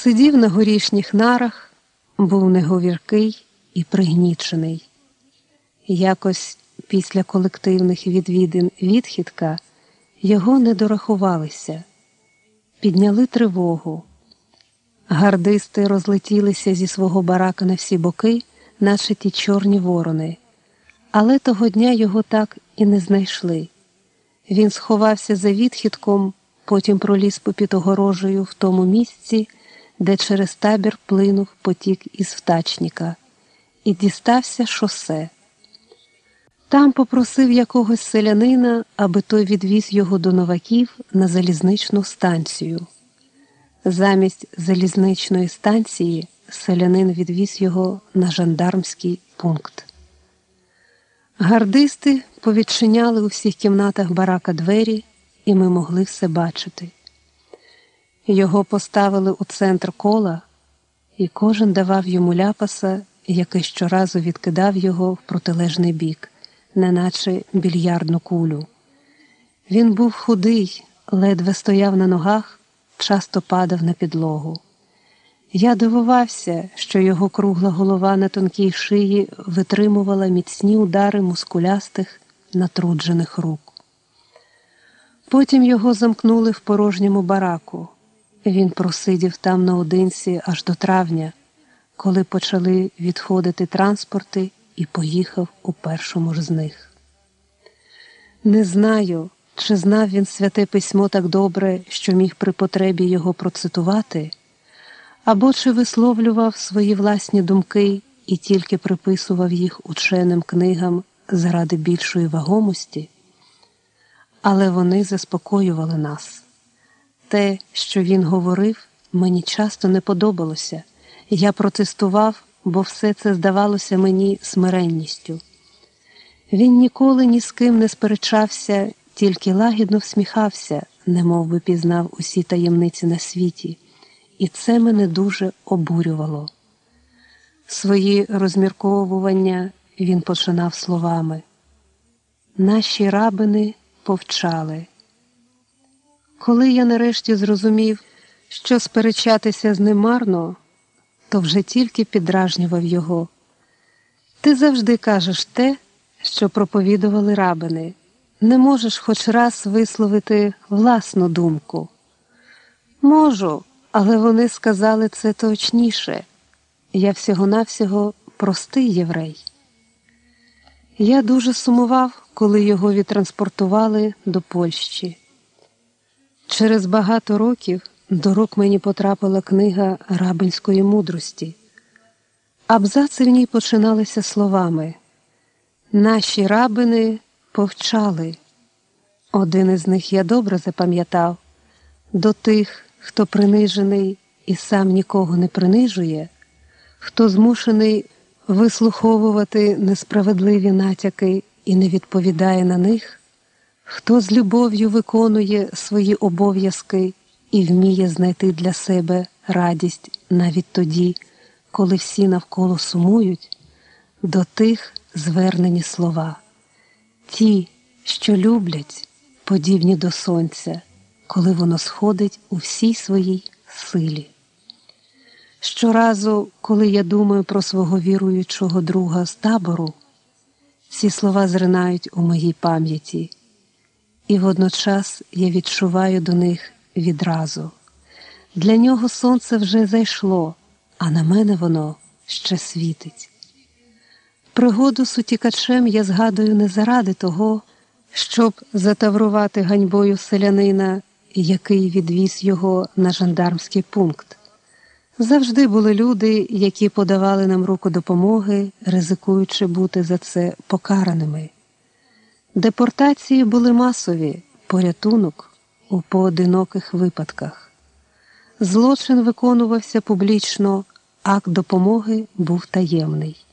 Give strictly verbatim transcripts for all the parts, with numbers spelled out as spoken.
Сидів на горішніх нарах, був неговіркий і пригнічений. Якось після колективних відвідин відхідка його не дорахувалися. Підняли тривогу. Гардисти розлетілися зі свого барака на всі боки, наче ті чорні ворони. Але того дня його так і не знайшли. Він сховався за відхідком, потім проліз попід огорожею в тому місці, де через табір плинув потік із Втачника, і дістався шосе. Там попросив якогось селянина, аби той відвіз його до Новаків на залізничну станцію. Замість залізничної станції селянин відвіз його на жандармський пункт. Гардисти повідчиняли у всіх кімнатах барака двері, і ми могли все бачити. Його поставили у центр кола, і кожен давав йому ляпаса, який щоразу відкидав його в протилежний бік, неначе більярдну кулю. Він був худий, ледве стояв на ногах, часто падав на підлогу. Я дивувався, що його кругла голова на тонкій шиї витримувала міцні удари мускулястих, натруджених рук. Потім його замкнули в порожньому бараку. Він просидів там наодинці аж до травня, коли почали відходити транспорти, і поїхав у першому ж з них. Не знаю, чи знав він Святе Письмо так добре, що міг при потребі його процитувати, або чи висловлював свої власні думки і тільки приписував їх ученим книгам заради більшої вагомості, але вони заспокоювали нас. Те, що він говорив, мені часто не подобалося. Я протестував, бо все це здавалося мені смиренністю. Він ніколи ні з ким не сперечався, тільки лагідно всміхався, немов би пізнав усі таємниці на світі, і це мене дуже обурювало. Свої розмірковування він починав словами: «Наші рабини повчали». Коли я нарешті зрозумів, що сперечатися з ним марно, то вже тільки піддражнював його. «Ти завжди кажеш те, що проповідували рабини. Не можеш хоч раз висловити власну думку». «Можу, але вони сказали це точніше. Я всього-навсього простий єврей». Я дуже сумував, коли його відтранспортували до Польщі. Через багато років до рук мені потрапила книга рабинської мудрості. Абзаци в ній починалися словами: «Наші рабини повчали». Один із них я добре запам'ятав: «До тих, хто принижений і сам нікого не принижує, хто змушений вислуховувати несправедливі натяки і не відповідає на них, хто з любов'ю виконує свої обов'язки і вміє знайти для себе радість навіть тоді, коли всі навколо сумують, до тих звернені слова. Ті, що люблять, подібні до сонця, коли воно сходить у всій своїй силі». Щоразу, коли я думаю про свого віруючого друга з табору, ці слова зринають у моїй пам'яті, і водночас я відчуваю до них відразу. Для нього сонце вже зайшло, а на мене воно ще світить. Пригоду з утікачем я згадую не заради того, щоб затаврувати ганьбою селянина, який відвіз його на жандармський пункт. Завжди були люди, які подавали нам руку допомоги, ризикуючи бути за це покараними. Депортації були масові, порятунок у поодиноких випадках. Злочин виконувався публічно, акт допомоги був таємний.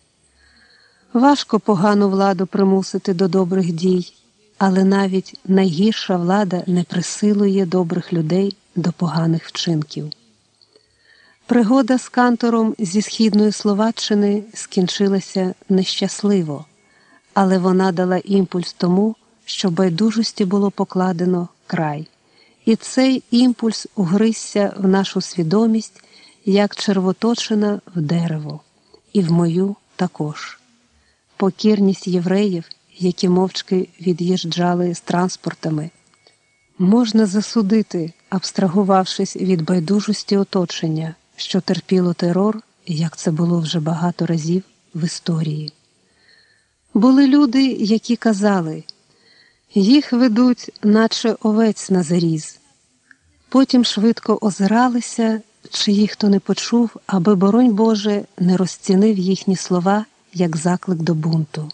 Важко погану владу примусити до добрих дій, але навіть найгірша влада не присилує добрих людей до поганих вчинків. Пригода з кантором зі Східної Словаччини скінчилася нещасливо, але вона дала імпульс тому, що байдужості було покладено край. І цей імпульс угризся в нашу свідомість, як червоточина в дерево, і в мою також. Покірність євреїв, які мовчки від'їжджали з транспортами, можна засудити, абстрагувавшись від байдужості оточення, що терпіло терор, як це було вже багато разів в історії. Були люди, які казали, їх ведуть, наче овець на заріз. Потім швидко озиралися, чи їх хто не почув, аби, боронь Боже, не розцінив їхні слова як заклик до бунту.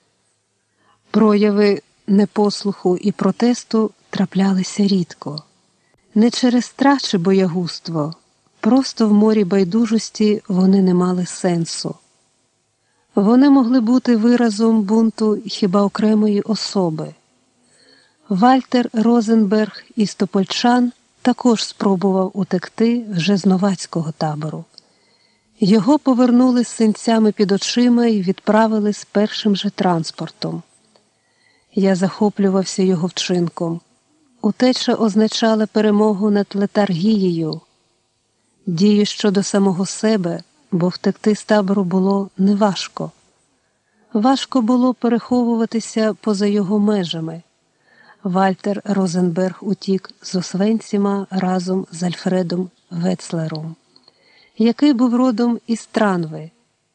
Прояви непослуху і протесту траплялися рідко. Не через страх чи боягузтво, просто в морі байдужості вони не мали сенсу. Вони могли бути виразом бунту хіба окремої особи. Вальтер Розенберг із Топольчан також спробував утекти вже з новацького табору. Його повернули з синцями під очима і відправили з першим же транспортом. Я захоплювався його вчинком. Утеча означала перемогу над летаргією. Дію щодо самого себе, бо втекти з табору було неважко. Важко було переховуватися поза його межами. Вальтер Розенберг утік з Освенціма разом з Альфредом Вецлером, який був родом із Транви.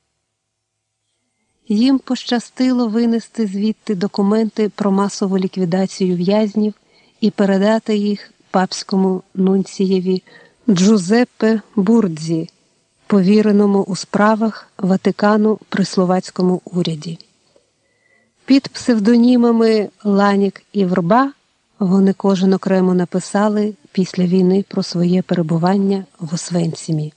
Їм пощастило винести звідти документи про масову ліквідацію в'язнів і передати їх папському нунцієві Джузеппе Бурдзі, повіреному у справах Ватикану при словацькому уряді. Під псевдонімами Ланік і Врба вони кожен окремо написали після війни про своє перебування в Освенцімі.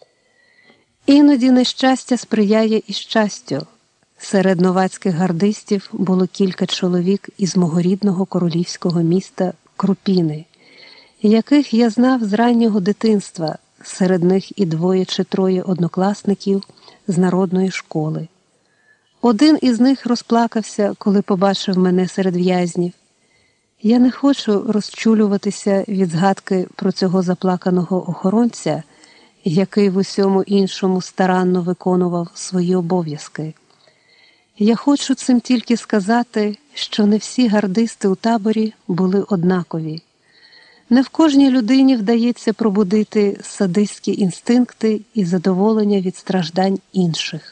Іноді нещастя сприяє і щастю. Серед новацьких гардистів було кілька чоловік із мого рідного королівського міста Крупіни, яких я знав з раннього дитинства, серед них і двоє чи троє однокласників з народної школи. Один із них розплакався, коли побачив мене серед в'язнів. Я не хочу розчулюватися від згадки про цього заплаканого охоронця, який в усьому іншому старанно виконував свої обов'язки. Я хочу цим тільки сказати, що не всі гардисти у таборі були однакові. Не в кожній людині вдається пробудити садистські інстинкти і задоволення від страждань інших.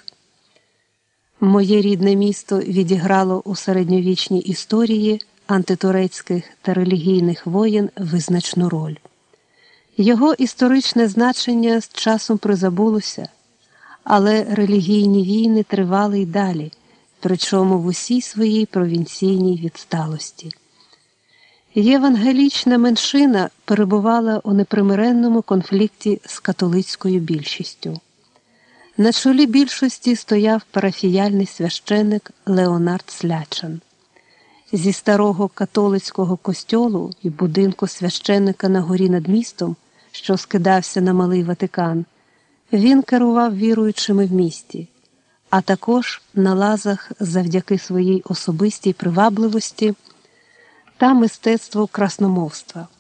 Моє рідне місто відіграло у середньовічній історії антитурецьких та релігійних воєн визначну роль. Його історичне значення з часом призабулося, але релігійні війни тривали й далі, причому в усій своїй провінційній відсталості. Євангелічна меншина перебувала у непримиренному конфлікті з католицькою більшістю. На чолі більшості стояв парафіяльний священик Леонард Слячан. Зі старого католицького костьолу і будинку священика на горі над містом, що скидався на Малий Ватикан, він керував віруючими в місті, а також на лазах завдяки своїй особистій привабливості та мистецтву красномовства.